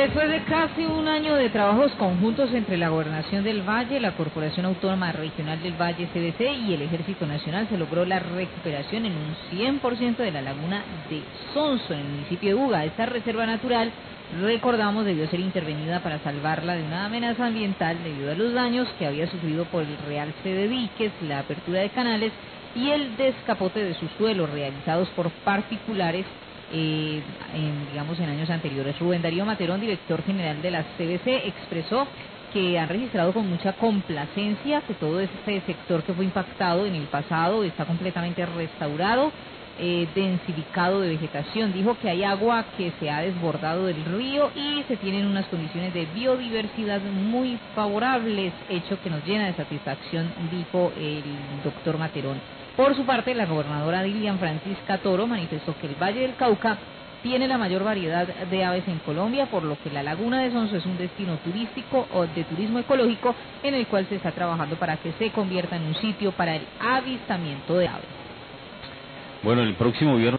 Después de casi un año de trabajos conjuntos entre la Gobernación del Valle, la Corporación Autónoma Regional del Valle CBC y el Ejército Nacional, se logró la recuperación en un 100% de la laguna de Sonso, en el municipio de Buga. Esta reserva natural, recordamos, debió ser intervenida para salvarla de una amenaza ambiental debido a los daños que había sufrido por el realce de diques, la apertura de canales y el descapote de sus suelos realizados por particulares en años anteriores. Rubén Darío Materón, director general de la CBC, expresó que han registrado con mucha complacencia que todo este sector que fue impactado en el pasado está completamente restaurado, densificado de vegetación. Dijo que hay agua que se ha desbordado del río y se tienen unas condiciones de biodiversidad muy favorables, hecho que nos llena de satisfacción, dijo el doctor Materón. Por su parte, la gobernadora Dilian Francisca Toro manifestó que el Valle del Cauca tiene la mayor variedad de aves en Colombia, por lo que la laguna de Sonso es un destino turístico o de turismo ecológico en el cual se está trabajando para que se convierta en un sitio para el avistamiento de aves. Bueno, el próximo viernes